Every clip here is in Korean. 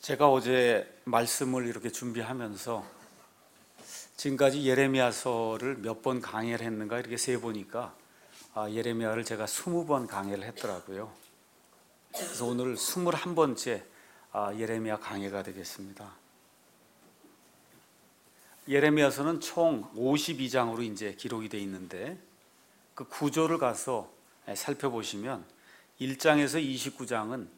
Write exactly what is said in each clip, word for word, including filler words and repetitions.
제가 어제 말씀을 이렇게 준비하면서 지금까지 예레미야서를 몇 번 강의를 했는가 이렇게 세 보니까 아, 예레미야를 제가 스무 번 강의를 했더라고요. 그래서 오늘 스물한 번째 아, 예레미야 강의가 되겠습니다. 예레미야서는 총 오십이 장으로 이제 기록이 되어 있는데 그 구조를 가서 살펴보시면 일 장에서 이십구 장은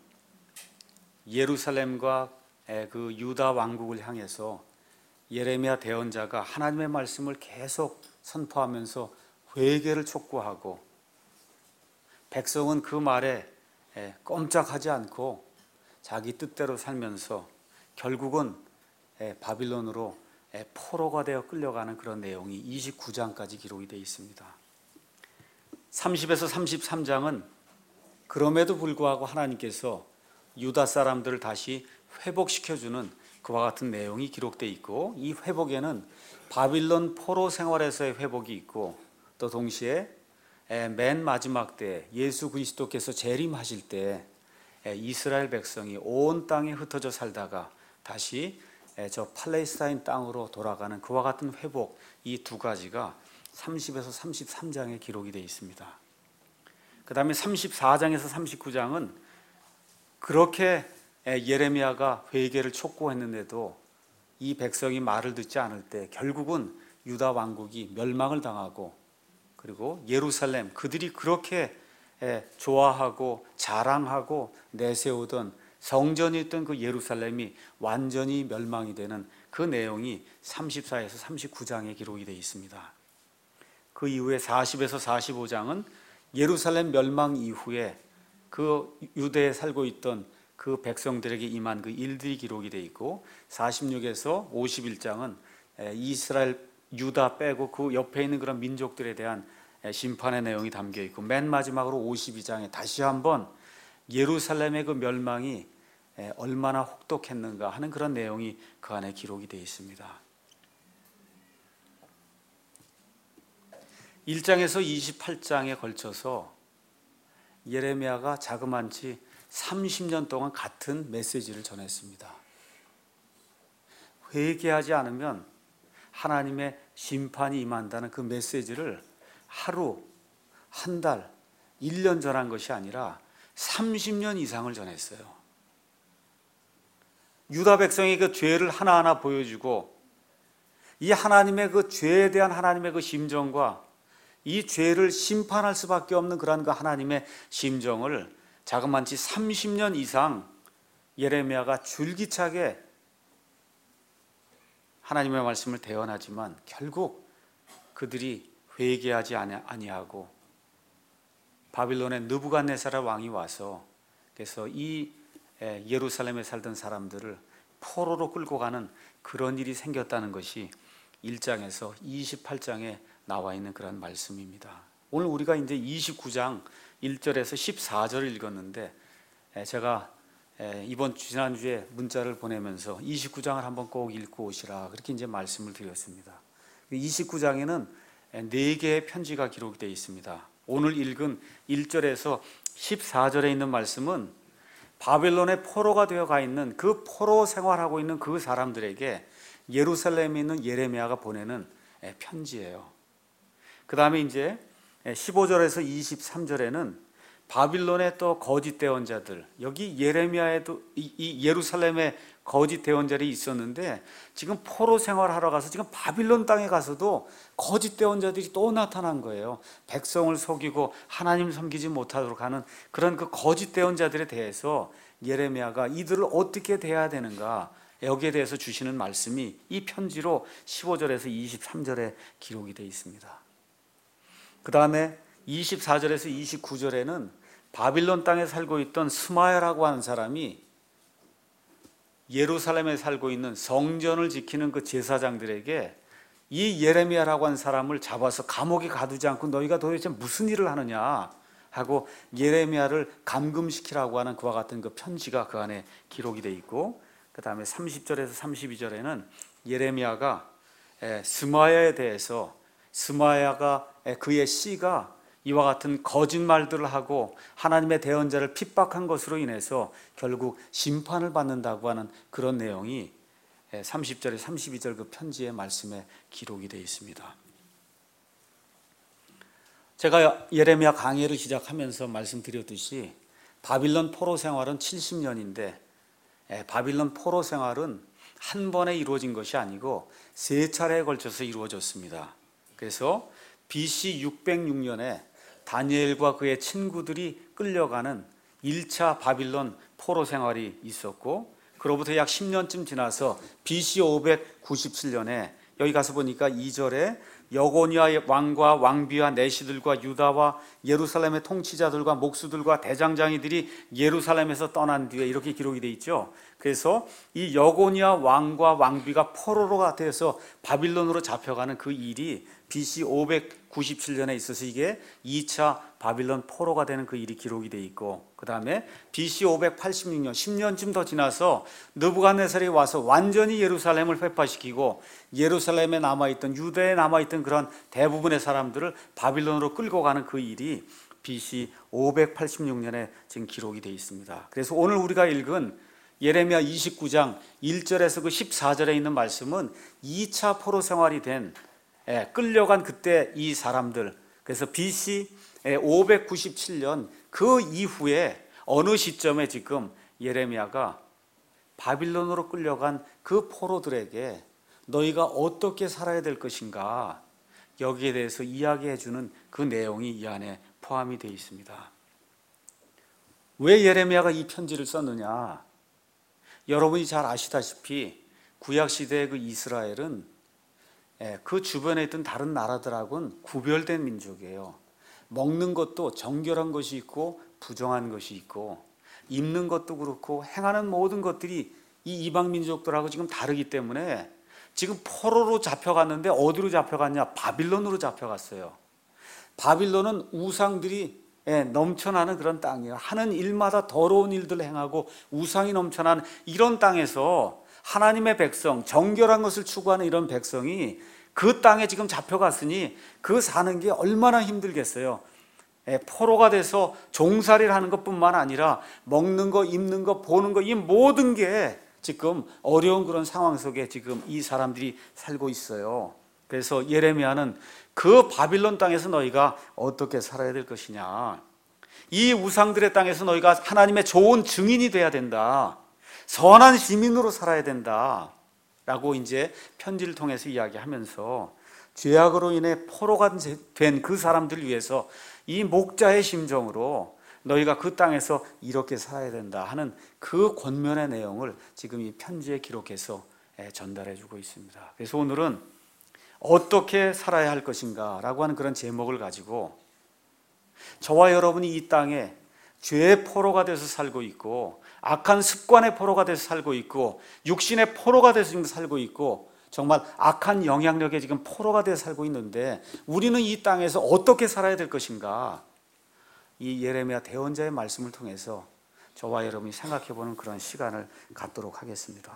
예루살렘과 그 유다 왕국을 향해서 예레미야 대언자가 하나님의 말씀을 계속 선포하면서 회개를 촉구하고 백성은 그 말에 꼼짝하지 않고 자기 뜻대로 살면서 결국은 바빌론으로 포로가 되어 끌려가는 그런 내용이 이십구 장까지 기록이 되어 있습니다. 삼십에서 삼십삼 장은 그럼에도 불구하고 하나님께서 유다 사람들을 다시 회복시켜주는 그와 같은 내용이 기록되어 있고, 이 회복에는 바빌론 포로 생활에서의 회복이 있고, 또 동시에 맨 마지막 때 예수 그리스도께서 재림하실 때 이스라엘 백성이 온 땅에 흩어져 살다가 다시 저 팔레스타인 땅으로 돌아가는 그와 같은 회복, 이 두 가지가 삼십에서 삼십삼 장에 기록이 되어 있습니다. 그 다음에 삼십사 장에서 삼십구 장은 그렇게 예레미야가 회개를 촉구했는데도 이 백성이 말을 듣지 않을 때 결국은 유다 왕국이 멸망을 당하고, 그리고 예루살렘, 그들이 그렇게 좋아하고 자랑하고 내세우던 성전이 있던 그 예루살렘이 완전히 멸망이 되는 그 내용이 삼십사에서 삼십구 장에 기록이 되어 있습니다. 그 이후에 사십에서 사십오 장은 예루살렘 멸망 이후에 그 유대에 살고 있던 그 백성들에게 임한 그 일들이 기록이 되어 있고, 사십육에서 오십일 장은 이스라엘 유다 빼고 그 옆에 있는 그런 민족들에 대한 심판의 내용이 담겨 있고, 맨 마지막으로 오십이 장에 다시 한번 예루살렘의 그 멸망이 얼마나 혹독했는가 하는 그런 내용이 그 안에 기록이 되어 있습니다. 일 장에서 이십팔 장에 걸쳐서 예레미야가 자그만치 삼십 년 동안 같은 메시지를 전했습니다. 회개하지 않으면 하나님의 심판이 임한다는 그 메시지를 하루, 한 달, 일 년 전한 것이 아니라 삼십 년 이상을 전했어요. 유다 백성의 그 죄를 하나하나 보여주고, 이 하나님의 그 죄에 대한 하나님의 그 심정과 이 죄를 심판할 수밖에 없는 그러한 그 하나님의 심정을 자그만치 삼십 년 이상 예레미야가 줄기차게 하나님의 말씀을 대언하지만 결국 그들이 회개하지 아니하고 바빌론의 느부갓네살 왕이 와서 그래서 이 예루살렘에 살던 사람들을 포로로 끌고 가는 그런 일이 생겼다는 것이 일 장에서 이십팔 장에 나와 있는 그런 말씀입니다. 오늘 우리가 이제 이십구 장 일 절에서 십사 절을 읽었는데, 제가 이번 지난주에 문자를 보내면서 이십구 장을 한번 꼭 읽고 오시라 그렇게 이제 말씀을 드렸습니다. 이십구 장에는 네 개의 편지가 기록되어 있습니다. 오늘 읽은 일 절에서 십사 절에 있는 말씀은 바벨론의 포로가 되어 가 있는 그 포로 생활하고 있는 그 사람들에게 예루살렘에 있는 예레미야가 보내는 편지예요. 그 다음에 이제 십오 절에서 이십삼 절에는 바빌론의 또 거짓 대언자들, 여기 예레미야에도 이 예루살렘에 거짓 대언자들이 있었는데 지금 포로 생활하러 가서 지금 바빌론 땅에 가서도 거짓 대언자들이 또 나타난 거예요. 백성을 속이고 하나님 섬기지 못하도록 하는 그런 그 거짓 대언자들에 대해서 예레미야가 이들을 어떻게 대해야 되는가, 여기에 대해서 주시는 말씀이 이 편지로 십오 절에서 이십삼 절에 기록이 되어 있습니다. 그 다음에 이십사 절에서 이십구 절에는 바빌론 땅에 살고 있던 스마야라고 하는 사람이 예루살렘에 살고 있는 성전을 지키는 그 제사장들에게 이 예레미야라고 하는 사람을 잡아서 감옥에 가두지 않고 너희가 도대체 무슨 일을 하느냐 하고 예레미야를 감금시키라고 하는 그와 같은 그 편지가 그 안에 기록이 되어 있고, 그 다음에 삼십 절에서 삼십이 절에는 예레미야가 스마야에 대해서, 스마야가 그의 씨가 이와 같은 거짓말들을 하고 하나님의 대언자를 핍박한 것으로 인해서 결국 심판을 받는다고 하는 그런 내용이 삼십 절에 삼십이 절 그 편지의 말씀에 기록이 되어 있습니다. 제가 예레미야 강해를 시작하면서 말씀드렸듯이 바빌론 포로 생활은 칠십 년인데 바빌론 포로 생활은 한 번에 이루어진 것이 아니고 세 차례에 걸쳐서 이루어졌습니다. 그래서 비씨 육백육 년에 다니엘과 그의 친구들이 끌려가는 일 차 바빌론 포로 생활이 있었고, 그로부터 약 십 년쯤 지나서 비씨 오백구십칠 년에 여기 가서 보니까 이 절에 여고니아 왕과 왕비와 내시들과 유다와 예루살렘의 통치자들과 목수들과 대장장이들이 예루살렘에서 떠난 뒤에 이렇게 기록이 되어 있죠. 그래서 이 여고니아 왕과 왕비가 포로로 돼서 바빌론으로 잡혀가는 그 일이 비씨 오백구십칠 년에 있어서 이게 이 차 바빌론 포로가 되는 그 일이 기록이 되어 있고, 그 다음에 비씨 오백팔십육 년 십 년쯤 더 지나서 느부갓네살이 와서 완전히 예루살렘을 회파시키고 예루살렘에 남아있던 유대에 남아있던 그런 대부분의 사람들을 바빌론으로 끌고 가는 그 일이 비씨 오백팔십육 년에 지금 기록이 되어 있습니다. 그래서 오늘 우리가 읽은 예레미야 이십구 장 일 절에서 그 십사 절에 있는 말씀은 이 차 포로 생활이 된 끌려간 그때 이 사람들, 그래서 비씨 오백구십칠 년 그 이후에 어느 시점에 지금 예레미야가 바빌론으로 끌려간 그 포로들에게 너희가 어떻게 살아야 될 것인가, 여기에 대해서 이야기해 주는 그 내용이 이 안에 포함이 되어 있습니다. 왜 예레미야가 이 편지를 썼느냐? 여러분이 잘 아시다시피 구약시대의 그 이스라엘은 그 주변에 있던 다른 나라들하고는 구별된 민족이에요. 먹는 것도 정결한 것이 있고 부정한 것이 있고, 입는 것도 그렇고 행하는 모든 것들이 이 이방 민족들하고 지금 다르기 때문에 지금 포로로 잡혀갔는데 어디로 잡혀갔냐? 바빌론으로 잡혀갔어요. 바빌론은 우상들이 넘쳐나는 그런 땅이에요. 하는 일마다 더러운 일들을 행하고 우상이 넘쳐나는 이런 땅에서 하나님의 백성, 정결한 것을 추구하는 이런 백성이 그 땅에 지금 잡혀갔으니 그 사는 게 얼마나 힘들겠어요. 포로가 돼서 종살이를 하는 것뿐만 아니라 먹는 거, 입는 거, 보는 거, 이 모든 게 지금 어려운 그런 상황 속에 지금 이 사람들이 살고 있어요. 그래서 예레미야는 그 바빌론 땅에서 너희가 어떻게 살아야 될 것이냐, 이 우상들의 땅에서 너희가 하나님의 좋은 증인이 돼야 된다, 선한 시민으로 살아야 된다 라고 이제 편지를 통해서 이야기하면서 죄악으로 인해 포로가 된 그 사람들을 위해서 이 목자의 심정으로 너희가 그 땅에서 이렇게 살아야 된다 하는 그 권면의 내용을 지금 이 편지에 기록해서 전달해 주고 있습니다. 그래서 오늘은 어떻게 살아야 할 것인가 라고 하는 그런 제목을 가지고 저와 여러분이 이 땅에 죄의 포로가 돼서 살고 있고 악한 습관의 포로가 돼서 살고 있고 육신의 포로가 돼서 지금 살고 있고 정말 악한 영향력에 지금 포로가 돼서 살고 있는데 우리는 이 땅에서 어떻게 살아야 될 것인가, 이 예레미야 대언자의 말씀을 통해서 저와 여러분이 생각해보는 그런 시간을 갖도록 하겠습니다.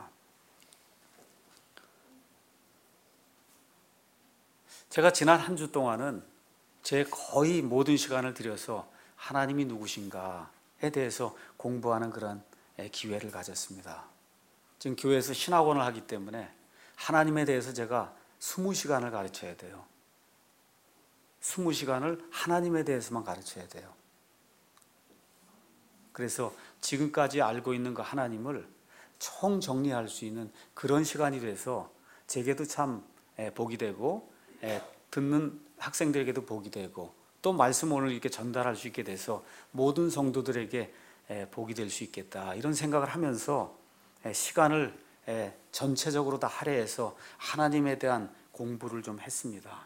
제가 지난 한 주 동안은 제 거의 모든 시간을 들여서 하나님이 누구신가에 대해서 공부하는 그런 기회를 가졌습니다. 지금 교회에서 신학원을 하기 때문에 하나님에 대해서 제가 이십 시간을 가르쳐야 돼요. 이십 시간을 하나님에 대해서만 가르쳐야 돼요. 그래서 지금까지 알고 있는 그 하나님을 총정리할 수 있는 그런 시간이 돼서 제게도 참 복이 되고 듣는 학생들에게도 복이 되고 또 말씀 오늘 이렇게 전달할 수 있게 돼서 모든 성도들에게 복이 될 수 있겠다, 이런 생각을 하면서 시간을 전체적으로 다 할애해서 하나님에 대한 공부를 좀 했습니다.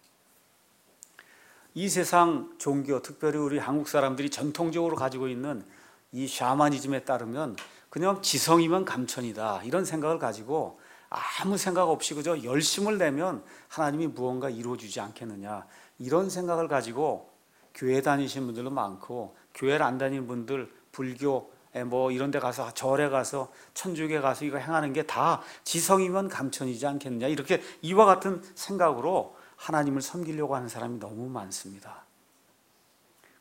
이 세상 종교, 특별히 우리 한국 사람들이 전통적으로 가지고 있는 이 샤머니즘에 따르면 그냥 지성이면 감천이다, 이런 생각을 가지고 아무 생각 없이 그저 열심을 내면 하나님이 무언가 이루어주지 않겠느냐, 이런 생각을 가지고 교회 다니시는 분들도 많고 교회를 안 다니는 분들, 불교 뭐 이런 데 가서 절에 가서 천주교에 가서 이거 행하는 게 다 지성이면 감천이지 않겠느냐, 이렇게 이와 같은 생각으로 하나님을 섬기려고 하는 사람이 너무 많습니다.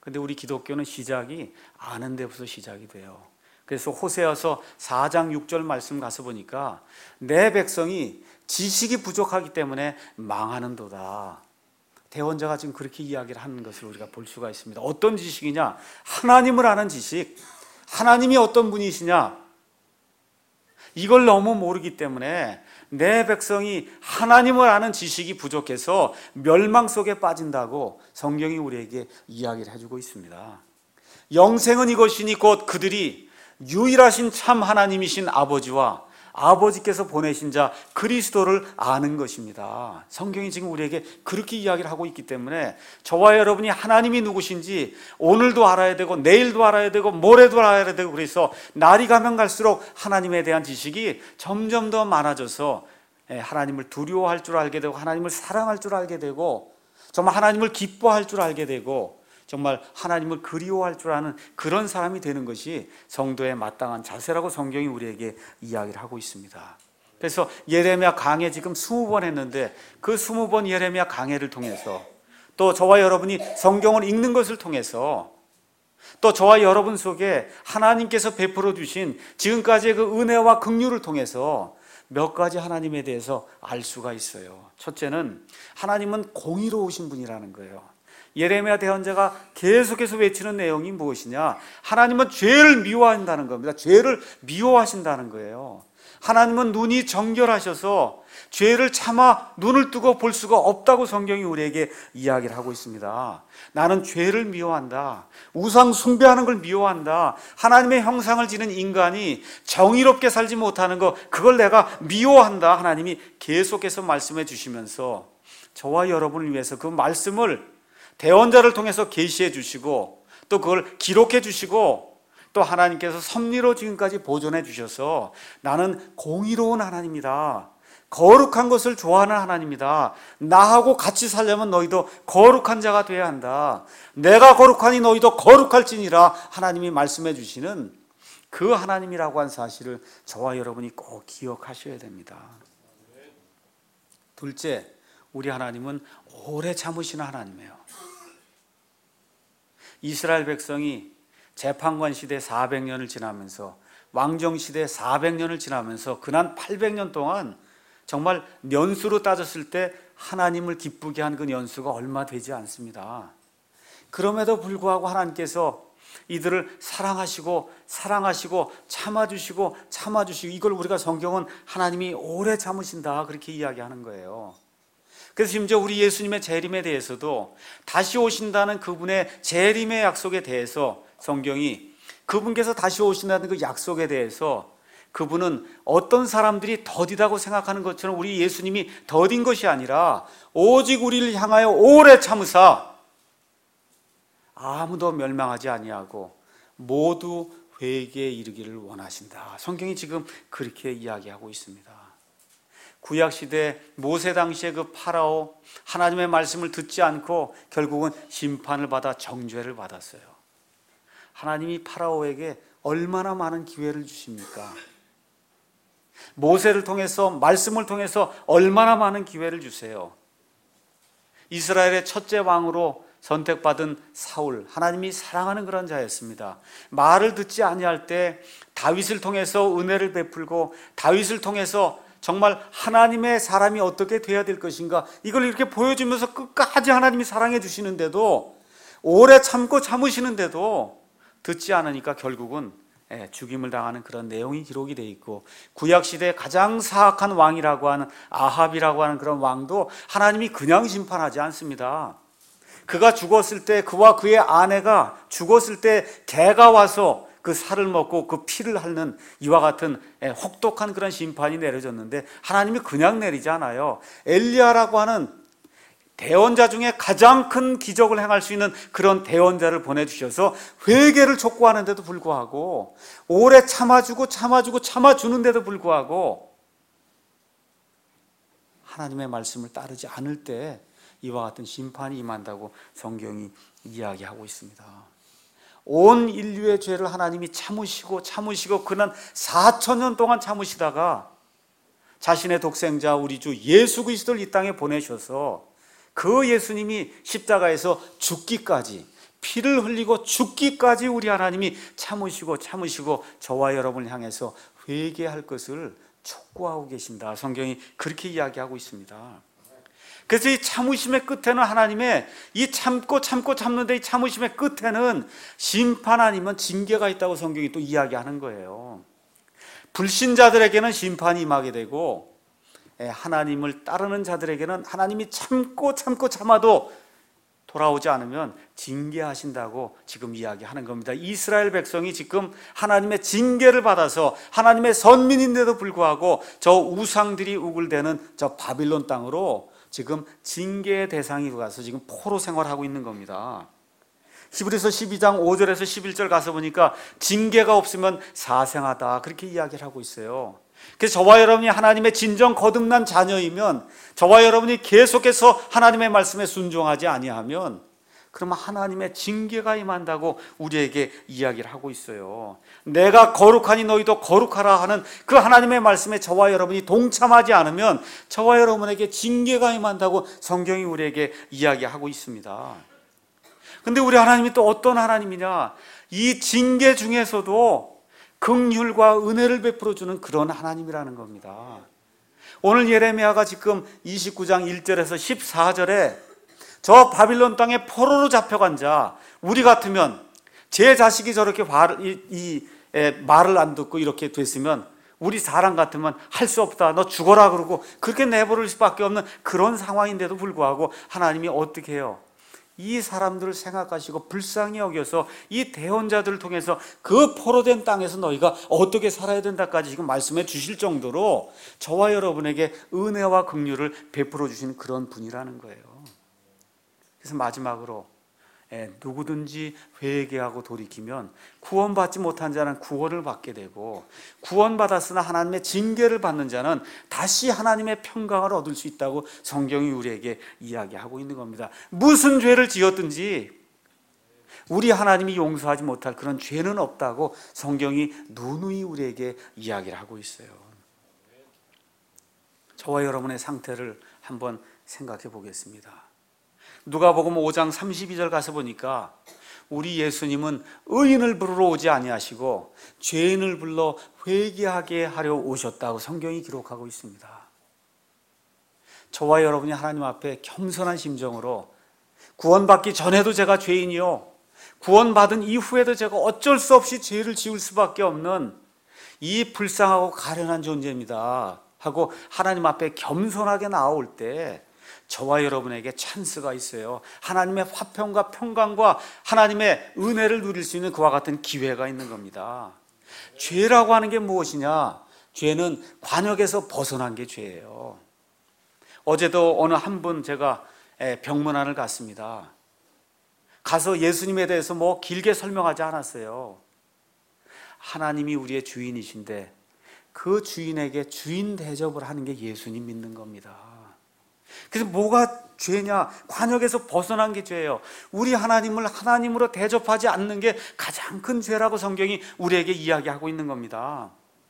근데 우리 기독교는 시작이 아는 데부터 시작이 돼요. 그래서 호세아서 사 장 육 절 말씀 가서 보니까 내 백성이 지식이 부족하기 때문에 망하는도다. 대언자가 지금 그렇게 이야기를 하는 것을 우리가 볼 수가 있습니다. 어떤 지식이냐? 하나님을 아는 지식. 하나님이 어떤 분이시냐? 이걸 너무 모르기 때문에 내 백성이 하나님을 아는 지식이 부족해서 멸망 속에 빠진다고 성경이 우리에게 이야기를 해주고 있습니다. 영생은 이것이니 곧 그들이 유일하신 참 하나님이신 아버지와 아버지께서 보내신 자 그리스도를 아는 것입니다. 성경이 지금 우리에게 그렇게 이야기를 하고 있기 때문에 저와 여러분이 하나님이 누구신지 오늘도 알아야 되고 내일도 알아야 되고 모레도 알아야 되고, 그래서 날이 가면 갈수록 하나님에 대한 지식이 점점 더 많아져서 하나님을 두려워할 줄 알게 되고 하나님을 사랑할 줄 알게 되고 정말 하나님을 기뻐할 줄 알게 되고 정말 하나님을 그리워할 줄 아는 그런 사람이 되는 것이 성도의 마땅한 자세라고 성경이 우리에게 이야기를 하고 있습니다. 그래서 예레미야 강해 지금 스무 번 했는데 그 스무 번 예레미야 강해를 통해서 또 저와 여러분이 성경을 읽는 것을 통해서 또 저와 여러분 속에 하나님께서 베풀어 주신 지금까지의 그 은혜와 긍휼을 통해서 몇 가지 하나님에 대해서 알 수가 있어요. 첫째는 하나님은 공의로우신 분이라는 거예요. 예레미야 대언자가 계속해서 외치는 내용이 무엇이냐? 하나님은 죄를 미워한다는 겁니다. 죄를 미워하신다는 거예요. 하나님은 눈이 정결하셔서 죄를 참아 눈을 뜨고 볼 수가 없다고 성경이 우리에게 이야기를 하고 있습니다. 나는 죄를 미워한다. 우상 숭배하는 걸 미워한다. 하나님의 형상을 지닌 인간이 정의롭게 살지 못하는 것, 그걸 내가 미워한다. 하나님이 계속해서 말씀해 주시면서 저와 여러분을 위해서 그 말씀을 대언자를 통해서 계시해 주시고 또 그걸 기록해 주시고 또 하나님께서 섭리로 지금까지 보존해 주셔서 나는 공의로운 하나님이다. 거룩한 것을 좋아하는 하나님이다. 나하고 같이 살려면 너희도 거룩한 자가 되어야 한다. 내가 거룩하니 너희도 거룩할지니라 하나님이 말씀해 주시는 그 하나님이라고 한 사실을 저와 여러분이 꼭 기억하셔야 됩니다. 둘째, 우리 하나님은 오래 참으시는 하나님이에요. 이스라엘 백성이 재판관 시대 사백 년을 지나면서 왕정 시대 사백 년을 지나면서 그난 팔백 년 동안 정말 년수로 따졌을 때 하나님을 기쁘게 한 그 년수가 얼마 되지 않습니다. 그럼에도 불구하고 하나님께서 이들을 사랑하시고 사랑하시고 참아주시고 참아주시고 이걸 우리가 성경은 하나님이 오래 참으신다 그렇게 이야기하는 거예요. 그래서 심지어 우리 예수님의 재림에 대해서도 다시 오신다는 그분의 재림의 약속에 대해서 성경이 그분께서 다시 오신다는 그 약속에 대해서 그분은 어떤 사람들이 더디다고 생각하는 것처럼 우리 예수님이 더딘 것이 아니라 오직 우리를 향하여 오래 참으사 아무도 멸망하지 아니하고 모두 회개에 이르기를 원하신다. 성경이 지금 그렇게 이야기하고 있습니다. 구약시대 모세 당시에 그 파라오 하나님의 말씀을 듣지 않고 결국은 심판을 받아 정죄를 받았어요. 하나님이 파라오에게 얼마나 많은 기회를 주십니까? 모세를 통해서 말씀을 통해서 얼마나 많은 기회를 주세요. 이스라엘의 첫째 왕으로 선택받은 사울, 하나님이 사랑하는 그런 자였습니다. 말을 듣지 아니할 때 다윗을 통해서 은혜를 베풀고 다윗을 통해서 정말 하나님의 사람이 어떻게 돼야 될 것인가 이걸 이렇게 보여주면서 끝까지 하나님이 사랑해 주시는데도 오래 참고 참으시는데도 듣지 않으니까 결국은 죽임을 당하는 그런 내용이 기록이 되어 있고 구약시대에 가장 사악한 왕이라고 하는 아합이라고 하는 그런 왕도 하나님이 그냥 심판하지 않습니다. 그가 죽었을 때 그와 그의 아내가 죽었을 때 개가 와서 그 살을 먹고 그 피를 핥는 이와 같은 혹독한 그런 심판이 내려졌는데 하나님이 그냥 내리지 않아요. 엘리야라고 하는 대언자 중에 가장 큰 기적을 행할 수 있는 그런 대언자를 보내주셔서 회개를 촉구하는데도 불구하고 오래 참아주고 참아주고 참아주는데도 불구하고 하나님의 말씀을 따르지 않을 때 이와 같은 심판이 임한다고 성경이 이야기하고 있습니다. 온 인류의 죄를 하나님이 참으시고 참으시고 그는 사천 년 동안 참으시다가 자신의 독생자 우리 주 예수 그리스도를 이 땅에 보내셔서 그 예수님이 십자가에서 죽기까지 피를 흘리고 죽기까지 우리 하나님이 참으시고 참으시고 저와 여러분을 향해서 회개할 것을 촉구하고 계신다. 성경이 그렇게 이야기하고 있습니다. 그래서 이 참으심의 끝에는 하나님의 이 참고 참고 참는데 이 참으심의 끝에는 심판 아니면 징계가 있다고 성경이 또 이야기하는 거예요. 불신자들에게는 심판이 임하게 되고 하나님을 따르는 자들에게는 하나님이 참고 참고 참아도 돌아오지 않으면 징계하신다고 지금 이야기하는 겁니다. 이스라엘 백성이 지금 하나님의 징계를 받아서 하나님의 선민인데도 불구하고 저 우상들이 우글대는 저 바빌론 땅으로 지금 징계의 대상이 가서 지금 포로 생활하고 있는 겁니다. 히브리서 십이 장 오 절에서 십일 절 가서 보니까 징계가 없으면 사생하다 그렇게 이야기를 하고 있어요. 그래서 저와 여러분이 하나님의 진정 거듭난 자녀이면, 저와 여러분이 계속해서 하나님의 말씀에 순종하지 아니하면 그러면 하나님의 징계가 임한다고 우리에게 이야기를 하고 있어요. 내가 거룩하니 너희도 거룩하라 하는 그 하나님의 말씀에 저와 여러분이 동참하지 않으면 저와 여러분에게 징계가 임한다고 성경이 우리에게 이야기하고 있습니다. 근데 우리 하나님이 또 어떤 하나님이냐, 이 징계 중에서도 긍휼과 은혜를 베풀어주는 그런 하나님이라는 겁니다. 오늘 예레미야가 지금 이십구 장 일 절에서 십사 절에 저 바빌론 땅에 포로로 잡혀간 자, 우리 같으면 제 자식이 저렇게 말, 이, 이, 에, 말을 안 듣고 이렇게 됐으면 우리 사람 같으면 할 수 없다, 너 죽어라 그러고 그렇게 내버릴 수밖에 없는 그런 상황인데도 불구하고 하나님이 어떻게 해요? 이 사람들을 생각하시고 불쌍히 여겨서 이 대언자들을 통해서 그 포로된 땅에서 너희가 어떻게 살아야 된다까지 지금 말씀해 주실 정도로 저와 여러분에게 은혜와 긍휼을 베풀어 주시는 그런 분이라는 거예요. 그래서 마지막으로 예, 누구든지 회개하고 돌이키면 구원받지 못한 자는 구원을 받게 되고, 구원받았으나 하나님의 징계를 받는 자는 다시 하나님의 평강을 얻을 수 있다고 성경이 우리에게 이야기하고 있는 겁니다. 무슨 죄를 지었든지 우리 하나님이 용서하지 못할 그런 죄는 없다고 성경이 누누이 우리에게 이야기를 하고 있어요. 저와 여러분의 상태를 한번 생각해 보겠습니다. 누가복음 오 장 삼십이 절 가서 보니까 우리 예수님은 의인을 부르러 오지 아니하시고 죄인을 불러 회개하게 하려 오셨다고 성경이 기록하고 있습니다. 저와 여러분이 하나님 앞에 겸손한 심정으로 구원받기 전에도 제가 죄인이요, 구원받은 이후에도 제가 어쩔 수 없이 죄를 지을 수밖에 없는 이 불쌍하고 가련한 존재입니다 하고 하나님 앞에 겸손하게 나올 때 저와 여러분에게 찬스가 있어요. 하나님의 화평과 평강과 하나님의 은혜를 누릴 수 있는 그와 같은 기회가 있는 겁니다. 죄라고 하는 게 무엇이냐? 죄는 관역에서 벗어난 게 죄예요. 어제도 어느 한 분 제가 병문안을 갔습니다. 가서 예수님에 대해서 뭐 길게 설명하지 않았어요. 하나님이 우리의 주인이신데 그 주인에게 주인 대접을 하는 게 예수님 믿는 겁니다. 그래서 뭐가 죄냐? 관역에서 벗어난 게 죄예요. 우리 하나님을 하나님으로 대접하지 않는 게 가장 큰 죄라고 성경이 우리에게 이야기하고 있는 겁니다.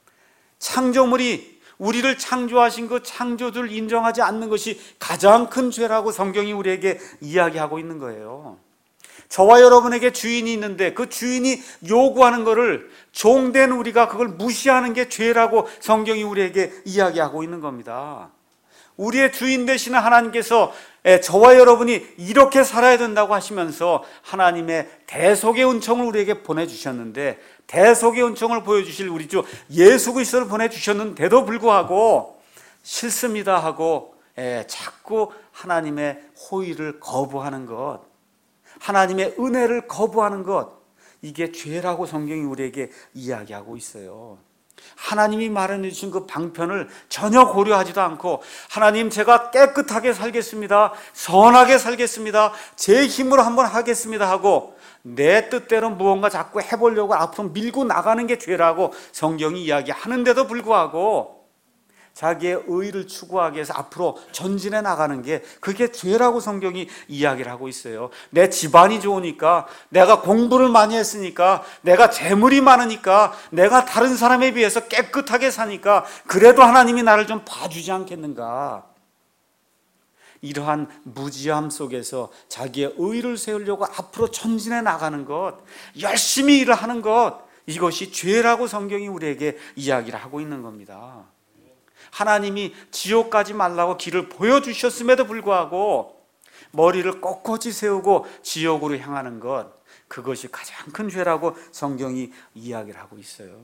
창조물이 우리를 창조하신 그 창조주를 인정하지 않는 것이 가장 큰 죄라고 성경이 우리에게 이야기하고 있는 거예요. 저와 여러분에게 주인이 있는데 그 주인이 요구하는 것을 종된 우리가 그걸 무시하는 게 죄라고 성경이 우리에게 이야기하고 있는 겁니다. 우리의 주인 되시는 하나님께서 저와 여러분이 이렇게 살아야 된다고 하시면서 하나님의 대속의 은총을 우리에게 보내주셨는데, 대속의 은총을 보여주실 우리 주 예수 그리스도를 보내주셨는데도 불구하고 싫습니다 하고 자꾸 하나님의 호의를 거부하는 것, 하나님의 은혜를 거부하는 것, 이게 죄라고 성경이 우리에게 이야기하고 있어요. 하나님이 마련해 주신 그 방편을 전혀 고려하지도 않고 하나님 제가 깨끗하게 살겠습니다, 선하게 살겠습니다, 제 힘으로 한번 하겠습니다 하고 내 뜻대로 무언가 자꾸 해보려고 앞으로 밀고 나가는 게 죄라고 성경이 이야기하는데도 불구하고 자기의 의의를 추구하기 위해서 앞으로 전진해 나가는 게 그게 죄라고 성경이 이야기를 하고 있어요. 내 집안이 좋으니까, 내가 공부를 많이 했으니까, 내가 재물이 많으니까, 내가 다른 사람에 비해서 깨끗하게 사니까 그래도 하나님이 나를 좀 봐주지 않겠는가? 이러한 무지함 속에서 자기의 의를 세우려고 앞으로 전진해 나가는 것, 열심히 일을 하는 것, 이것이 죄라고 성경이 우리에게 이야기를 하고 있는 겁니다. 하나님이 지옥 가지 말라고 길을 보여주셨음에도 불구하고 머리를 꼿꼿이 세우고 지옥으로 향하는 것, 그것이 가장 큰 죄라고 성경이 이야기를 하고 있어요.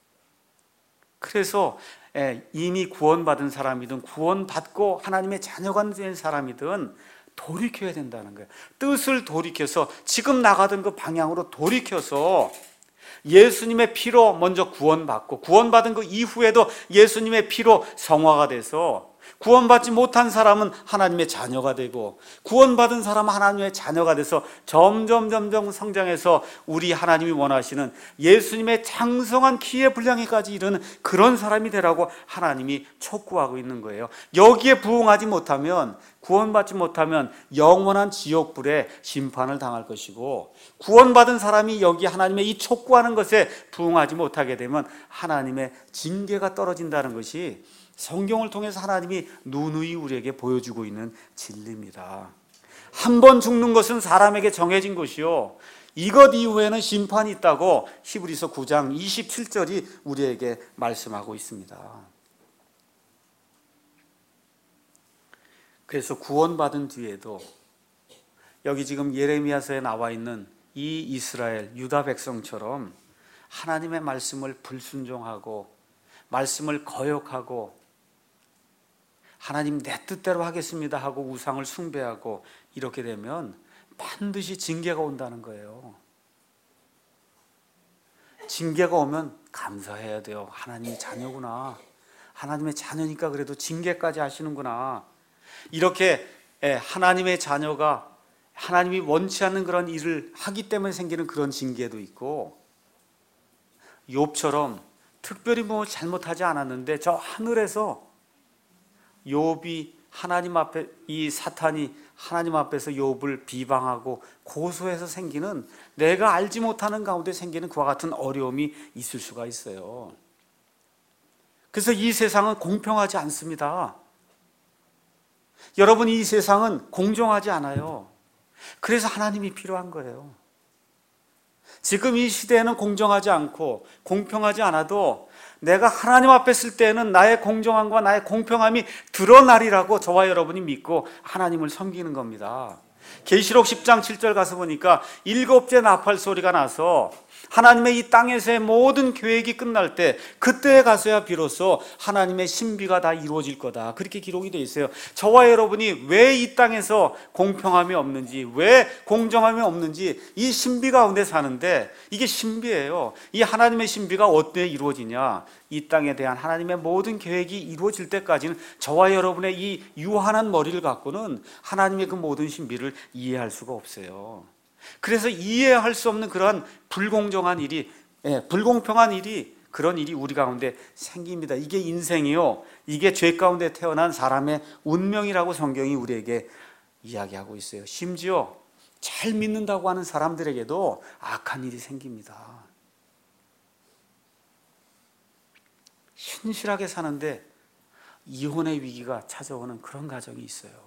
그래서 이미 구원받은 사람이든 구원받고 하나님의 자녀가 된 사람이든 돌이켜야 된다는 거예요. 뜻을 돌이켜서 지금 나가던 그 방향으로 돌이켜서 예수님의 피로 먼저 구원받고 구원받은 그 이후에도 예수님의 피로 성화가 돼서 구원받지 못한 사람은 하나님의 자녀가 되고 구원받은 사람은 하나님의 자녀가 돼서 점점 점점 성장해서 우리 하나님이 원하시는 예수님의 장성한 키의 분량에까지 이르는 그런 사람이 되라고 하나님이 촉구하고 있는 거예요. 여기에 부응하지 못하면, 구원받지 못하면 영원한 지옥불에 심판을 당할 것이고, 구원받은 사람이 여기 하나님의 이 촉구하는 것에 부응하지 못하게 되면 하나님의 징계가 떨어진다는 것이 성경을 통해서 하나님이 누누이 우리에게 보여주고 있는 진리입니다. 한 번 죽는 것은 사람에게 정해진 것이요, 이것 이후에는 심판이 있다고 히브리서 구 장 이십칠 절이 우리에게 말씀하고 있습니다. 그래서 구원받은 뒤에도 여기 지금 예레미야서에 나와 있는 이 이스라엘 유다 백성처럼 하나님의 말씀을 불순종하고 말씀을 거역하고 하나님 내 뜻대로 하겠습니다 하고 우상을 숭배하고 이렇게 되면 반드시 징계가 온다는 거예요. 징계가 오면 감사해야 돼요. 하나님의 자녀구나, 하나님의 자녀니까 그래도 징계까지 하시는구나. 이렇게 하나님의 자녀가 하나님이 원치 않는 그런 일을 하기 때문에 생기는 그런 징계도 있고, 욥처럼 특별히 뭐 잘못하지 않았는데 저 하늘에서 욥이 하나님 앞에, 이 사탄이 하나님 앞에서 욥을 비방하고 고소해서 생기는, 내가 알지 못하는 가운데 생기는 그와 같은 어려움이 있을 수가 있어요. 그래서 이 세상은 공평하지 않습니다. 여러분, 이 세상은 공정하지 않아요. 그래서 하나님이 필요한 거예요. 지금 이 시대에는 공정하지 않고 공평하지 않아도 내가 하나님 앞에 쓸 때에는 나의 공정함과 나의 공평함이 드러나리라고 저와 여러분이 믿고 하나님을 섬기는 겁니다. 계시록 십 장 칠 절 가서 보니까 일곱째 나팔 소리가 나서 하나님의 이 땅에서의 모든 계획이 끝날 때, 그때에 가서야 비로소 하나님의 신비가 다 이루어질 거다, 그렇게 기록이 되어 있어요. 저와 여러분이 왜 이 땅에서 공평함이 없는지, 왜 공정함이 없는지 이 신비 가운데 사는데, 이게 신비예요. 이 하나님의 신비가 어떻게 이루어지냐, 이 땅에 대한 하나님의 모든 계획이 이루어질 때까지는 저와 여러분의 이 유한한 머리를 갖고는 하나님의 그 모든 신비를 이해할 수가 없어요. 그래서 이해할 수 없는 그러한 불공정한 일이, 예, 불공평한 일이, 그런 일이 우리 가운데 생깁니다. 이게 인생이요, 이게 죄 가운데 태어난 사람의 운명이라고 성경이 우리에게 이야기하고 있어요. 심지어 잘 믿는다고 하는 사람들에게도 악한 일이 생깁니다. 신실하게 사는데 이혼의 위기가 찾아오는 그런 가정이 있어요.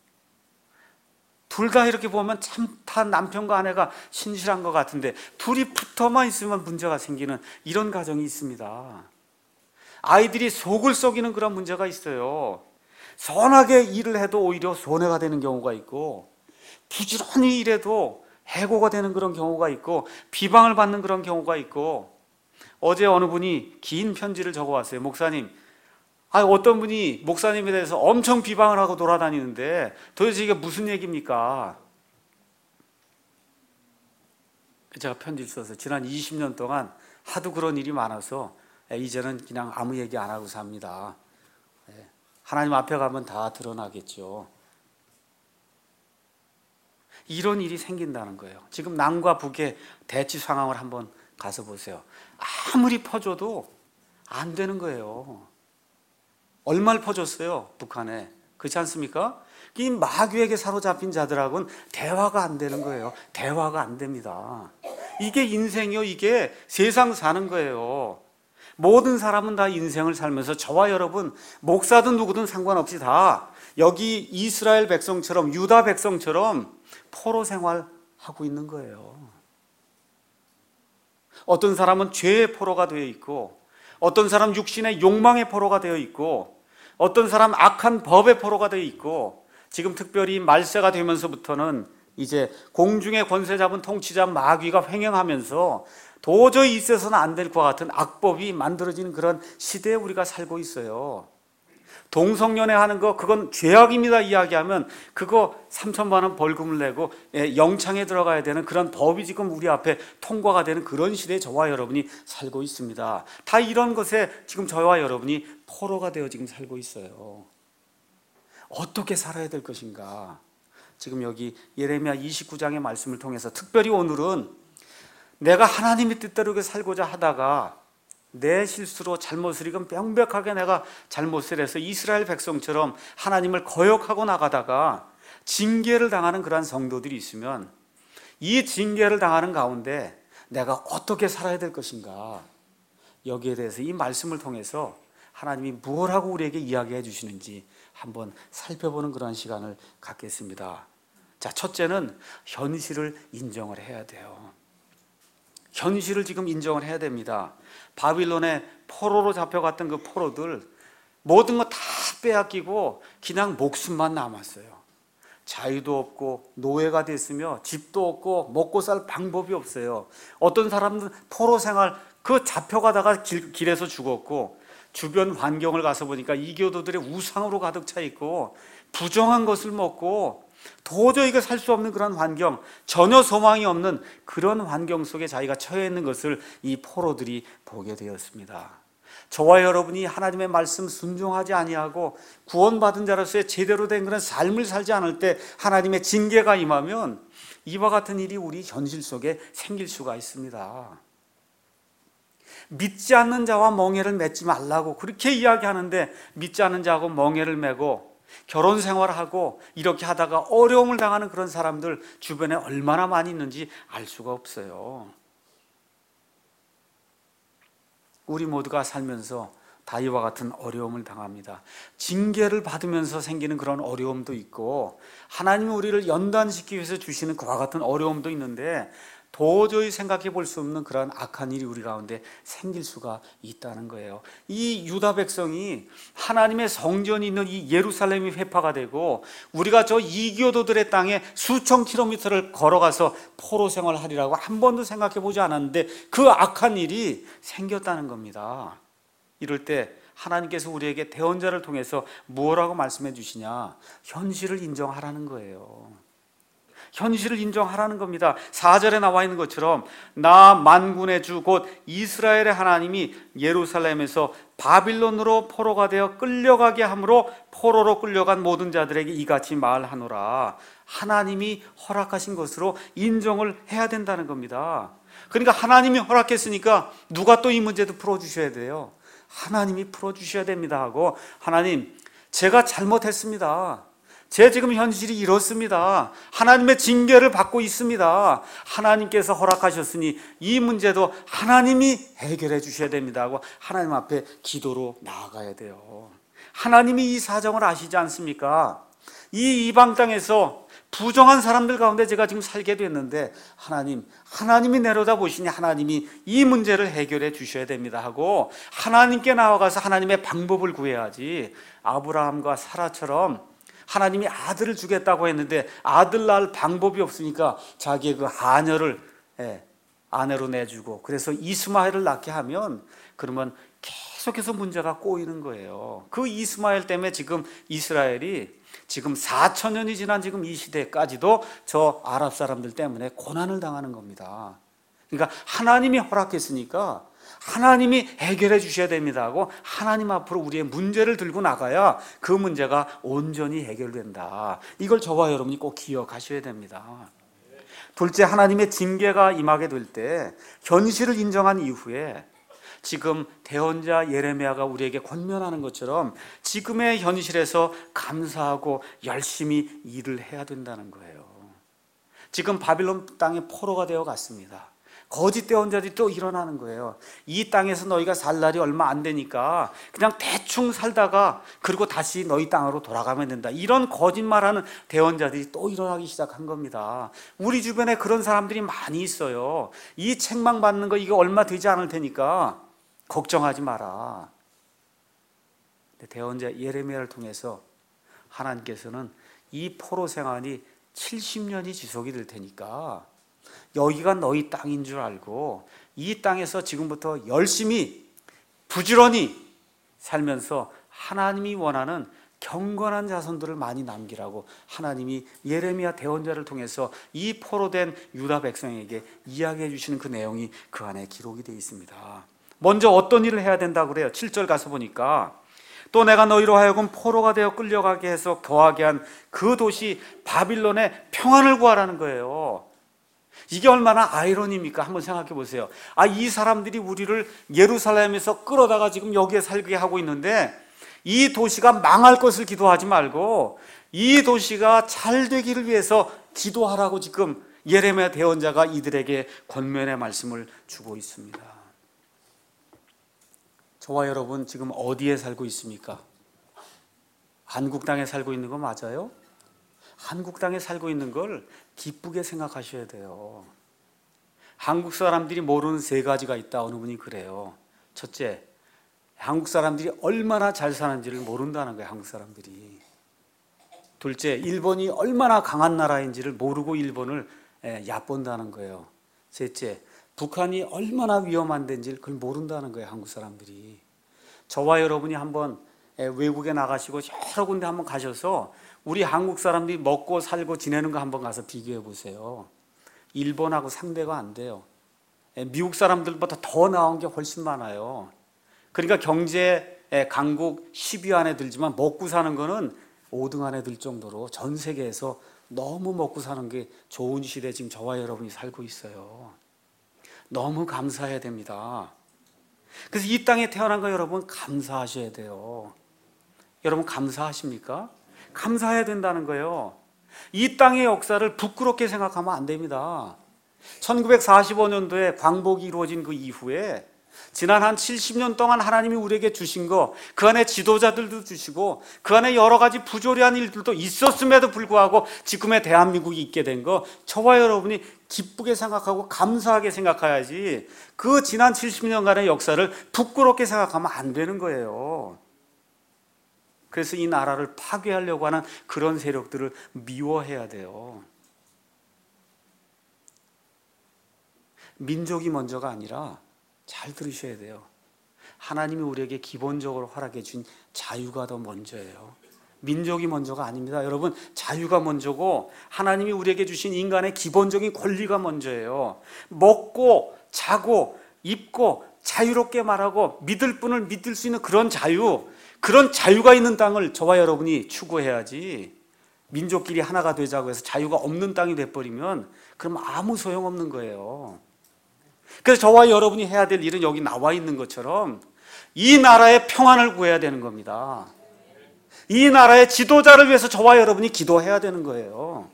둘 다 이렇게 보면 참 다 남편과 아내가 신실한 것 같은데 둘이 붙어만 있으면 문제가 생기는 이런 가정이 있습니다. 아이들이 속을 썩이는 그런 문제가 있어요. 선하게 일을 해도 오히려 손해가 되는 경우가 있고, 부지런히 일해도 해고가 되는 그런 경우가 있고, 비방을 받는 그런 경우가 있고, 어제 어느 분이 긴 편지를 적어왔어요. 목사님, 아, 어떤 분이 목사님에 대해서 엄청 비방을 하고 돌아다니는데 도대체 이게 무슨 얘기입니까? 제가 편지를 써서 지난 이십 년 동안 하도 그런 일이 많아서 이제는 그냥 아무 얘기 안 하고 삽니다. 하나님 앞에 가면 다 드러나겠죠. 이런 일이 생긴다는 거예요. 지금 남과 북의 대치 상황을 한번 가서 보세요. 아무리 퍼줘도 안 되는 거예요. 얼마를 퍼줬어요, 북한에. 그렇지 않습니까? 이 마귀에게 사로잡힌 자들하고는 대화가 안 되는 거예요. 대화가 안 됩니다. 이게 인생이요, 이게 세상 사는 거예요. 모든 사람은 다 인생을 살면서 저와 여러분, 목사든 누구든 상관없이 다 여기 이스라엘 백성처럼, 유다 백성처럼 포로 생활하고 있는 거예요. 어떤 사람은 죄의 포로가 되어 있고, 어떤 사람 육신의 욕망의 포로가 되어 있고, 어떤 사람 악한 법의 포로가 되어 있고, 지금 특별히 말세가 되면서부터는 이제 공중의 권세 잡은 통치자 마귀가 횡행하면서 도저히 있어서는 안 될 것 같은 악법이 만들어지는 그런 시대에 우리가 살고 있어요. 동성연애 하는 거 그건 죄악입니다 이야기하면 그거 삼천만 원 벌금을 내고 영창에 들어가야 되는 그런 법이 지금 우리 앞에 통과가 되는 그런 시대에 저와 여러분이 살고 있습니다. 다 이런 것에 지금 저와 여러분이 포로가 되어 지금 살고 있어요. 어떻게 살아야 될 것인가? 지금 여기 예레미야 이십구 장의 말씀을 통해서 특별히 오늘은 내가 하나님의 뜻대로 살고자 하다가 내 실수로 잘못을 이건 명백하게 내가 잘못을 해서 이스라엘 백성처럼 하나님을 거역하고 나가다가 징계를 당하는 그러한 성도들이 있으면 이 징계를 당하는 가운데 내가 어떻게 살아야 될 것인가, 여기에 대해서 이 말씀을 통해서 하나님이 무엇 하고 우리에게 이야기해 주시는지 한번 살펴보는 그런 시간을 갖겠습니다. 자, 첫째는 현실을 인정을 해야 돼요. 현실을 지금 인정을 해야 됩니다. 바빌론에 포로로 잡혀갔던 그 포로들 모든 거 다 빼앗기고 그냥 목숨만 남았어요. 자유도 없고 노예가 됐으며 집도 없고 먹고 살 방법이 없어요. 어떤 사람들은 포로 생활 그 잡혀가다가 길, 길에서 죽었고, 주변 환경을 가서 보니까 이교도들의 우상으로 가득 차 있고 부정한 것을 먹고 도저히 살 수 없는 그런 환경, 전혀 소망이 없는 그런 환경 속에 자기가 처해 있는 것을 이 포로들이 보게 되었습니다. 저와 여러분이 하나님의 말씀 순종하지 아니하고 구원받은 자로서의 제대로 된 그런 삶을 살지 않을 때 하나님의 징계가 임하면 이와 같은 일이 우리 현실 속에 생길 수가 있습니다. 믿지 않는 자와 멍에를 맺지 말라고 그렇게 이야기하는데 믿지 않는 자하고 멍에를 메고 결혼 생활하고 이렇게 하다가 어려움을 당하는 그런 사람들 주변에 얼마나 많이 있는지 알 수가 없어요. 우리 모두가 살면서 다 이와 같은 어려움을 당합니다. 징계를 받으면서 생기는 그런 어려움도 있고, 하나님이 우리를 연단시키기 위해서 주시는 그와 같은 어려움도 있는데 도저히 생각해 볼 수 없는 그런 악한 일이 우리 가운데 생길 수가 있다는 거예요. 이 유다 백성이 하나님의 성전이 있는 이 예루살렘이 회파가 되고 우리가 저 이교도들의 땅에 수천 킬로미터를 걸어가서 포로 생활하리라고 한 번도 생각해 보지 않았는데 그 악한 일이 생겼다는 겁니다. 이럴 때 하나님께서 우리에게 대언자를 통해서 뭐라고 말씀해 주시냐? 현실을 인정하라는 거예요. 현실을 인정하라는 겁니다. 사 절에 나와 있는 것처럼 나 만군의 주 곧 이스라엘의 하나님이 예루살렘에서 바빌론으로 포로가 되어 끌려가게 함으로 포로로 끌려간 모든 자들에게 이같이 말하노라. 하나님이 허락하신 것으로 인정을 해야 된다는 겁니다. 그러니까 하나님이 허락했으니까 누가 또 이 문제도 풀어주셔야 돼요. 하나님이 풀어주셔야 됩니다 하고, 하나님 제가 잘못했습니다. 제 지금 현실이 이렇습니다. 하나님의 징계를 받고 있습니다. 하나님께서 허락하셨으니 이 문제도 하나님이 해결해 주셔야 됩니다 하고 하나님 앞에 기도로 나아가야 돼요. 하나님이 이 사정을 아시지 않습니까? 이 이방 땅에서 부정한 사람들 가운데 제가 지금 살게 됐는데 하나님, 하나님이 내려다보시니 하나님이 이 문제를 해결해 주셔야 됩니다 하고 하나님께 나아가서 하나님의 방법을 구해야지, 아브라함과 사라처럼 하나님이 아들을 주겠다고 했는데 아들 낳을 방법이 없으니까 자기의 그 아내를 예, 아내로 내주고 그래서 이스마엘을 낳게 하면 그러면 계속해서 문제가 꼬이는 거예요. 그 이스마엘 때문에 지금 이스라엘이 지금 사천 년이 지난 지금 이 시대까지도 저 아랍 사람들 때문에 고난을 당하는 겁니다. 그러니까 하나님이 허락했으니까 하나님이 해결해 주셔야 됩니다 하고 하나님 앞으로 우리의 문제를 들고 나가야 그 문제가 온전히 해결된다. 이걸 저와 여러분이 꼭 기억하셔야 됩니다. 둘째, 하나님의 징계가 임하게 될 때 현실을 인정한 이후에 지금 대언자 예레미야가 우리에게 권면하는 것처럼 지금의 현실에서 감사하고 열심히 일을 해야 된다는 거예요. 지금 바빌론 땅에 포로가 되어 갔습니다. 거짓 대언자들이 또 일어나는 거예요. 이 땅에서 너희가 살 날이 얼마 안 되니까 그냥 대충 살다가 그리고 다시 너희 땅으로 돌아가면 된다. 이런 거짓말하는 대언자들이 또 일어나기 시작한 겁니다. 우리 주변에 그런 사람들이 많이 있어요. 이 책망받는 거 이거 얼마 되지 않을 테니까 걱정하지 마라. 대언자 예레미야를 통해서 하나님께서는 이 포로 생활이 칠십 년이 지속이 될 테니까 여기가 너희 땅인 줄 알고 이 땅에서 지금부터 열심히 부지런히 살면서 하나님이 원하는 경건한 자손들을 많이 남기라고 하나님이 예레미야 대언자를 통해서 이 포로된 유다 백성에게 이야기해 주시는 그 내용이 그 안에 기록이 되어 있습니다. 먼저 어떤 일을 해야 된다고 그래요? 칠 절 가서 보니까 또 내가 너희로 하여금 포로가 되어 끌려가게 해서 거하게 한 그 도시 바빌론의 평안을 구하라는 거예요. 이게 얼마나 아이러니입니까? 한번 생각해 보세요. 아, 이 사람들이 우리를 예루살렘에서 끌어다가 지금 여기에 살게 하고 있는데 이 도시가 망할 것을 기도하지 말고 이 도시가 잘 되기를 위해서 기도하라고 지금 예레미야 대언자가 이들에게 권면의 말씀을 주고 있습니다. 저와 여러분 지금 어디에 살고 있습니까? 한국 땅에 살고 있는 거 맞아요? 한국 땅에 살고 있는 걸 기쁘게 생각하셔야 돼요. 한국 사람들이 모르는 세 가지가 있다. 어느 분이 그래요. 첫째, 한국 사람들이 얼마나 잘 사는지를 모른다는 거예요. 한국 사람들이. 둘째, 일본이 얼마나 강한 나라인지를 모르고 일본을 얕본다는 거예요. 셋째, 북한이 얼마나 위험한 데인지를 그걸 모른다는 거예요. 한국 사람들이. 저와 여러분이 한번 외국에 나가시고 여러 군데 한번 가셔서 우리 한국 사람들이 먹고 살고 지내는 거 한번 가서 비교해 보세요. 일본하고 상대가 안 돼요. 미국 사람들보다 더 나은 게 훨씬 많아요. 그러니까 경제 강국 십 위 안에 들지만 먹고 사는 거는 오 등 안에 들 정도로 전 세계에서 너무 먹고 사는 게 좋은 시대에 지금 저와 여러분이 살고 있어요. 너무 감사해야 됩니다. 그래서 이 땅에 태어난 거 여러분 감사하셔야 돼요. 여러분 감사하십니까? 감사해야 된다는 거예요. 이 땅의 역사를 부끄럽게 생각하면 안 됩니다. 천구백사십오 년도에 광복이 이루어진 그 이후에 지난 한 칠십 년 동안 하나님이 우리에게 주신 거, 그 안에 지도자들도 주시고 그 안에 여러 가지 부조리한 일들도 있었음에도 불구하고 지금의 대한민국이 있게 된 거 저와 여러분이 기쁘게 생각하고 감사하게 생각해야지 그 지난 칠십 년간의 역사를 부끄럽게 생각하면 안 되는 거예요. 그래서 이 나라를 파괴하려고 하는 그런 세력들을 미워해야 돼요. 민족이 먼저가 아니라 잘 들으셔야 돼요. 하나님이 우리에게 기본적으로 허락해 준 자유가 더 먼저예요. 민족이 먼저가 아닙니다. 여러분, 자유가 먼저고 하나님이 우리에게 주신 인간의 기본적인 권리가 먼저예요. 먹고 자고 입고 자유롭게 말하고 믿을 분을 믿을 수 있는 그런 자유, 그런 자유가 있는 땅을 저와 여러분이 추구해야지 민족끼리 하나가 되자고 해서 자유가 없는 땅이 돼버리면 그럼 아무 소용없는 거예요. 그래서 저와 여러분이 해야 될 일은 여기 나와 있는 것처럼 이 나라의 평안을 구해야 되는 겁니다. 이 나라의 지도자를 위해서 저와 여러분이 기도해야 되는 거예요.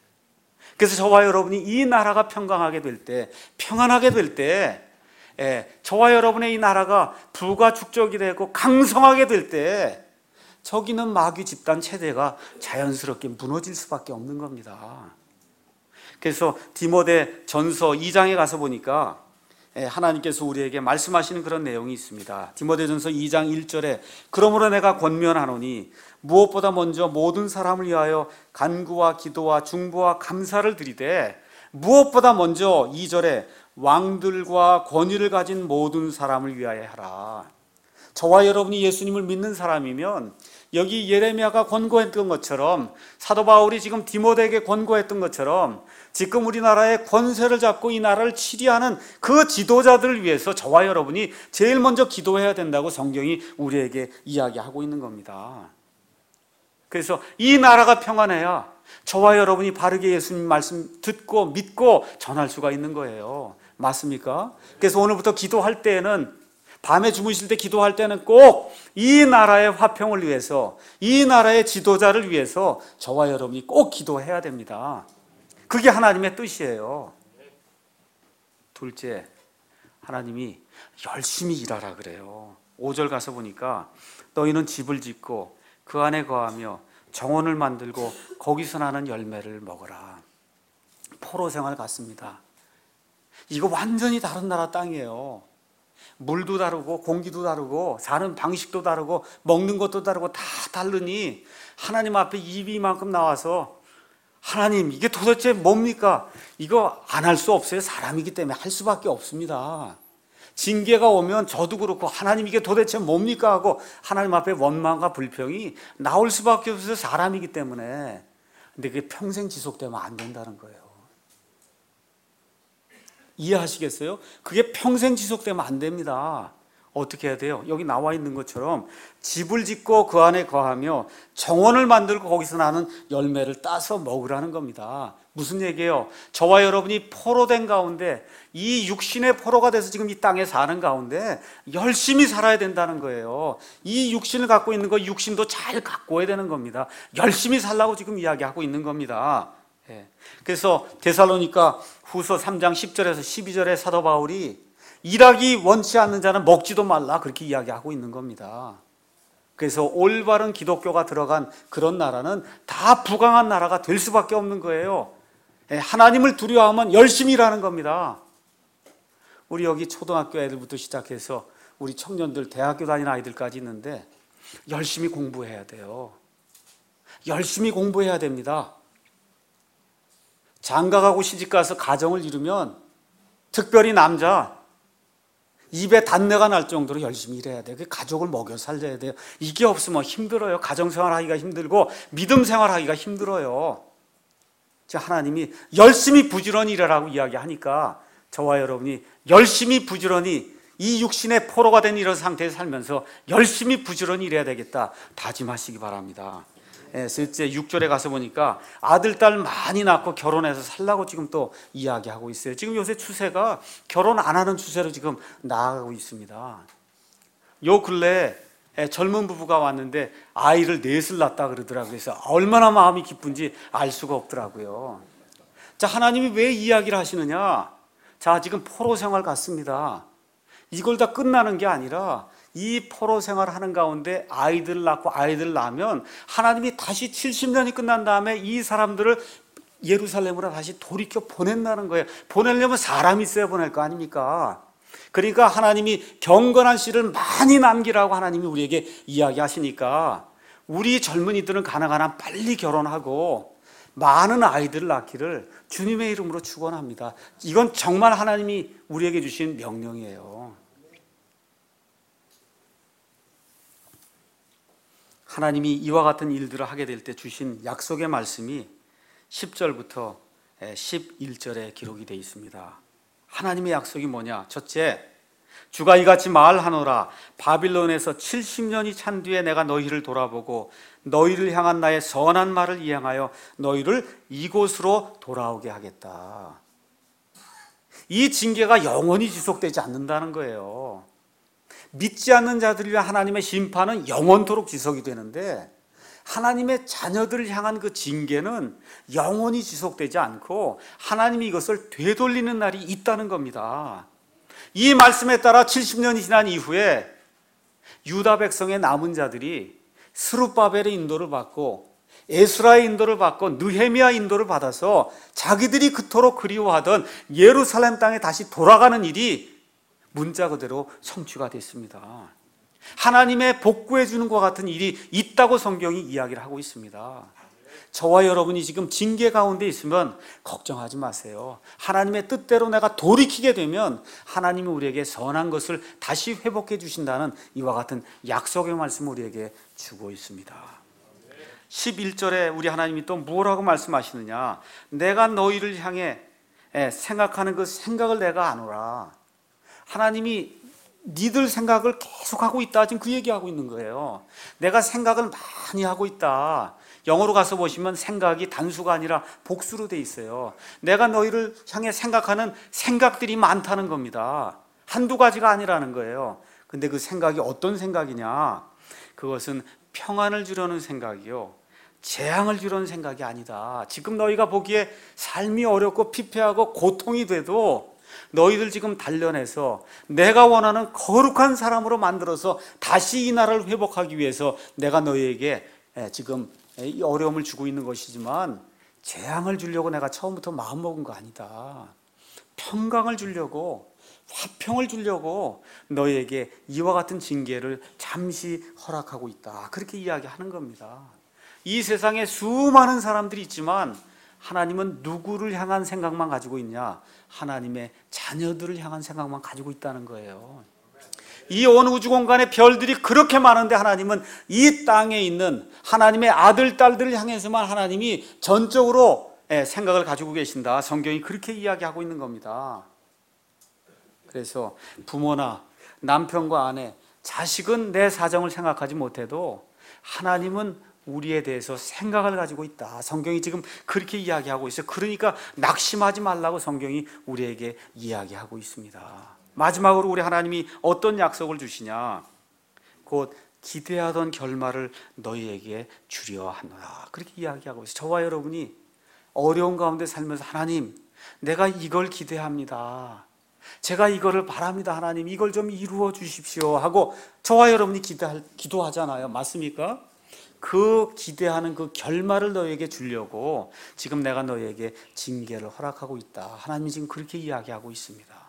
그래서 저와 여러분이 이 나라가 평강하게 될 때, 평안하게 될 때, 예, 저와 여러분의 이 나라가 부가 축적이 되고 강성하게 될 때 저기는 마귀 집단 체제가 자연스럽게 무너질 수밖에 없는 겁니다. 그래서 디모데 전서 이 장에 가서 보니까 하나님께서 우리에게 말씀하시는 그런 내용이 있습니다. 디모데 전서 이 장 일 절에 그러므로 내가 권면하노니 무엇보다 먼저 모든 사람을 위하여 간구와 기도와 중보와 감사를 드리되 무엇보다 먼저 이 절에 왕들과 권위를 가진 모든 사람을 위하여 하라. 저와 여러분이 예수님을 믿는 사람이면 여기 예레미야가 권고했던 것처럼 사도 바울이 지금 디모데에게 권고했던 것처럼 지금 우리나라의 권세를 잡고 이 나라를 치리하는 그 지도자들을 위해서 저와 여러분이 제일 먼저 기도해야 된다고 성경이 우리에게 이야기하고 있는 겁니다. 그래서 이 나라가 평안해야 저와 여러분이 바르게 예수님 말씀 듣고 믿고 전할 수가 있는 거예요. 맞습니까? 그래서 오늘부터 기도할 때에는 밤에 주무실 때 기도할 때는 꼭 이 나라의 화평을 위해서 이 나라의 지도자를 위해서 저와 여러분이 꼭 기도해야 됩니다. 그게 하나님의 뜻이에요. 둘째, 하나님이 열심히 일하라 그래요. 오 절 가서 보니까 너희는 집을 짓고 그 안에 거하며 정원을 만들고 거기서 나는 열매를 먹어라. 포로 생활 같습니다. 이거 완전히 다른 나라 땅이에요. 물도 다르고 공기도 다르고 사는 방식도 다르고 먹는 것도 다르고 다 다르니 하나님 앞에 입이 이만큼 나와서 하나님 이게 도대체 뭡니까? 이거 안 할 수 없어요. 사람이기 때문에 할 수밖에 없습니다. 징계가 오면 저도 그렇고 하나님 이게 도대체 뭡니까 하고 하나님 앞에 원망과 불평이 나올 수밖에 없어요. 사람이기 때문에. 근데 그게 평생 지속되면 안 된다는 거예요. 이해하시겠어요? 그게 평생 지속되면 안 됩니다. 어떻게 해야 돼요? 여기 나와 있는 것처럼 집을 짓고 그 안에 거하며 정원을 만들고 거기서 나는 열매를 따서 먹으라는 겁니다. 무슨 얘기예요? 저와 여러분이 포로된 가운데 이 육신의 포로가 돼서 지금 이 땅에 사는 가운데 열심히 살아야 된다는 거예요. 이 육신을 갖고 있는 거 육신도 잘 가꿔야 되는 겁니다. 열심히 살라고 지금 이야기하고 있는 겁니다. 예. 그래서 데살로니가 후서 삼 장 십 절에서 십이 절에 사도 바울이 일하기 원치 않는 자는 먹지도 말라 그렇게 이야기하고 있는 겁니다. 그래서 올바른 기독교가 들어간 그런 나라는 다 부강한 나라가 될 수밖에 없는 거예요. 하나님을 두려워하면 열심히 일하는 겁니다. 우리 여기 초등학교 애들부터 시작해서 우리 청년들 대학교 다니는 아이들까지 있는데 열심히 공부해야 돼요. 열심히 공부해야 됩니다. 장가가고 시집가서 가정을 이루면 특별히 남자 입에 단내가 날 정도로 열심히 일해야 돼요. 가족을 먹여 살려야 돼요. 이게 없으면 힘들어요. 가정생활하기가 힘들고 믿음 생활하기가 힘들어요. 하나님이 열심히 부지런히 일하라고 이야기하니까 저와 여러분이 열심히 부지런히 이 육신의 포로가 된 이런 상태에 살면서 열심히 부지런히 일해야 되겠다 다짐하시기 바랍니다. 셋째 육 절에 가서 보니까 아들, 딸 많이 낳고 결혼해서 살라고 지금 또 이야기하고 있어요. 지금 요새 추세가 결혼 안 하는 추세로 지금 나아가고 있습니다. 요 근래 젊은 부부가 왔는데 아이를 넷을 낳았다 그러더라고요. 그래서 얼마나 마음이 기쁜지 알 수가 없더라고요. 자, 하나님이 왜 이야기를 하시느냐? 자, 지금 포로 생활 같습니다. 이걸 다 끝나는 게 아니라 이 포로 생활하는 가운데 아이들 낳고 아이들 낳으면 하나님이 다시 칠십 년이 끝난 다음에 이 사람들을 예루살렘으로 다시 돌이켜 보낸다는 거예요. 보내려면 사람이 있어야 보낼 거 아닙니까? 그러니까 하나님이 경건한 씨를 많이 남기라고 하나님이 우리에게 이야기하시니까 우리 젊은이들은 가능한 한 빨리 결혼하고 많은 아이들을 낳기를 주님의 이름으로 축원합니다. 이건 정말 하나님이 우리에게 주신 명령이에요. 하나님이 이와 같은 일들을 하게 될 때 주신 약속의 말씀이 십 절부터 십일 절에 기록이 되어 있습니다. 하나님의 약속이 뭐냐? 첫째, 주가 이같이 말하노라. 바빌론에서 칠십 년이 찬 뒤에 내가 너희를 돌아보고 너희를 향한 나의 선한 말을 이행하여 너희를 이곳으로 돌아오게 하겠다. 이 징계가 영원히 지속되지 않는다는 거예요. 믿지 않는 자들을 위한 하나님의 심판은 영원토록 지속이 되는데 하나님의 자녀들을 향한 그 징계는 영원히 지속되지 않고 하나님이 이것을 되돌리는 날이 있다는 겁니다. 이 말씀에 따라 칠십 년이 지난 이후에 유다 백성의 남은 자들이 스룹바벨의 인도를 받고 에스라의 인도를 받고 느헤미야 인도를 받아서 자기들이 그토록 그리워하던 예루살렘 땅에 다시 돌아가는 일이 문자 그대로 성취가 됐습니다. 하나님의 복구해 주는 것 같은 일이 있다고 성경이 이야기를 하고 있습니다. 저와 여러분이 지금 징계 가운데 있으면 걱정하지 마세요. 하나님의 뜻대로 내가 돌이키게 되면 하나님이 우리에게 선한 것을 다시 회복해 주신다는 이와 같은 약속의 말씀을 우리에게 주고 있습니다. 십일 절에 우리 하나님이 또 뭐라고 말씀하시느냐? 내가 너희를 향해 생각하는 그 생각을 내가 아노라. 하나님이 니들 생각을 계속하고 있다. 지금 그 얘기하고 있는 거예요. 내가 생각을 많이 하고 있다. 영어로 가서 보시면 생각이 단수가 아니라 복수로 돼 있어요. 내가 너희를 향해 생각하는 생각들이 많다는 겁니다. 한두 가지가 아니라는 거예요. 근데 그 생각이 어떤 생각이냐? 그것은 평안을 주려는 생각이요, 재앙을 주려는 생각이 아니다. 지금 너희가 보기에 삶이 어렵고 피폐하고 고통이 돼도 너희들 지금 단련해서 내가 원하는 거룩한 사람으로 만들어서 다시 이 나라를 회복하기 위해서 내가 너희에게 지금 이 어려움을 주고 있는 것이지만 재앙을 주려고 내가 처음부터 마음먹은 거 아니다. 평강을 주려고, 화평을 주려고 너희에게 이와 같은 징계를 잠시 허락하고 있다. 그렇게 이야기하는 겁니다. 이 세상에 수많은 사람들이 있지만 하나님은 누구를 향한 생각만 가지고 있냐? 하나님의 자녀들을 향한 생각만 가지고 있다는 거예요. 이 온 우주 공간에 별들이 그렇게 많은데 하나님은 이 땅에 있는 하나님의 아들, 딸들을 향해서만 하나님이 전적으로 생각을 가지고 계신다. 성경이 그렇게 이야기하고 있는 겁니다. 그래서 부모나 남편과 아내, 자식은 내 사정을 생각하지 못해도 하나님은 우리에 대해서 생각을 가지고 있다. 성경이 지금 그렇게 이야기하고 있어요. 그러니까 낙심하지 말라고 성경이 우리에게 이야기하고 있습니다. 마지막으로 우리 하나님이 어떤 약속을 주시냐? 곧 기대하던 결말을 너희에게 주려 하노라. 그렇게 이야기하고 있어요. 저와 여러분이 어려운 가운데 살면서 하나님, 내가 이걸 기대합니다. 제가 이거를 바랍니다. 하나님, 이걸 좀 이루어 주십시오 하고 저와 여러분이 기도할, 기도하잖아요. 맞습니까? 그 기대하는 그 결말을 너희에게 주려고 지금 내가 너희에게 징계를 허락하고 있다. 하나님이 지금 그렇게 이야기하고 있습니다.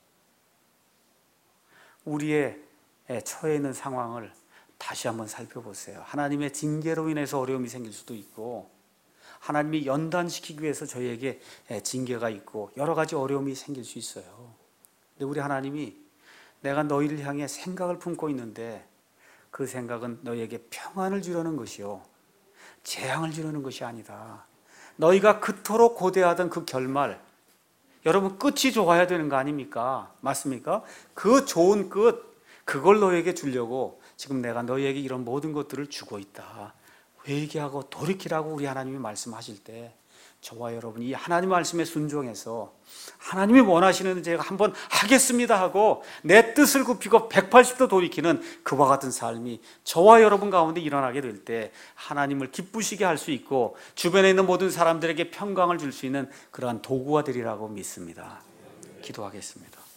우리의 처해 있는 상황을 다시 한번 살펴보세요. 하나님의 징계로 인해서 어려움이 생길 수도 있고, 하나님이 연단시키기 위해서 저희에게 징계가 있고 여러 가지 어려움이 생길 수 있어요. 근데 우리 하나님이 내가 너희를 향해 생각을 품고 있는데 그 생각은 너희에게 평안을 주려는 것이요, 재앙을 주려는 것이 아니다. 너희가 그토록 고대하던 그 결말, 여러분 끝이 좋아야 되는 거 아닙니까? 맞습니까? 그 좋은 끝, 그걸 너희에게 주려고 지금 내가 너희에게 이런 모든 것들을 주고 있다. 회개하고 돌이키라고 우리 하나님이 말씀하실 때 저와 여러분이 이 하나님 말씀에 순종해서 하나님이 원하시는 제가 한번 하겠습니다 하고 내 뜻을 굽히고 백팔십 도 돌이키는 그와 같은 삶이 저와 여러분 가운데 일어나게 될 때 하나님을 기쁘시게 할 수 있고 주변에 있는 모든 사람들에게 평강을 줄 수 있는 그러한 도구가 되리라고 믿습니다. 기도하겠습니다.